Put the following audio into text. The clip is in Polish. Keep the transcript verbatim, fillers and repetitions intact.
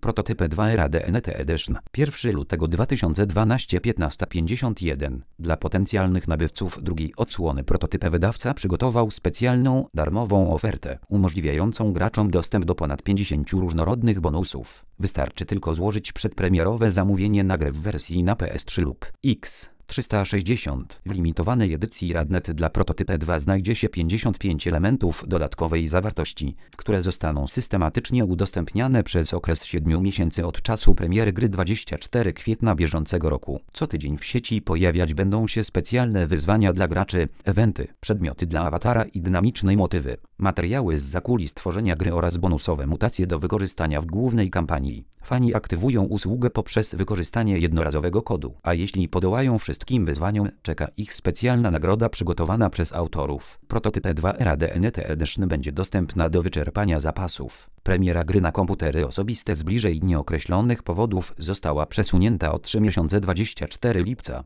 Prototyp dwa Era D N T Edition. pierwszego lutego dwa tysiące dwunastego piętnaście pięćdziesiąt jeden. Dla potencjalnych nabywców drugiej odsłony prototypu wydawca przygotował specjalną, darmową ofertę, umożliwiającą graczom dostęp do ponad pięćdziesięciu różnorodnych bonusów. Wystarczy tylko złożyć przedpremierowe zamówienie na grę w wersji na P S trzy lub X trzysta sześćdziesiąt. W limitowanej edycji Radnet dla Prototyp dwa znajdzie się pięćdziesiąt pięć elementów dodatkowej zawartości, które zostaną systematycznie udostępniane przez okres siedmiu miesięcy od czasu premiery gry dwudziestego czwartego kwietnia bieżącego roku. Co tydzień w sieci pojawiać będą się specjalne wyzwania dla graczy, eventy, przedmioty dla awatara i dynamiczne motywy, materiały z zakulis tworzenia gry oraz bonusowe mutacje do wykorzystania w głównej kampanii. Fani aktywują usługę poprzez wykorzystanie jednorazowego kodu, a jeśli podołają wszystkim wyzwaniom, czeka ich specjalna nagroda przygotowana przez autorów. Prototyp dwa Era D N T Edition będzie dostępna do wyczerpania zapasów. Premiera gry na komputery osobiste z bliżej nieokreślonych powodów została przesunięta o trzy miesiące dwudziestego czwartego lipca.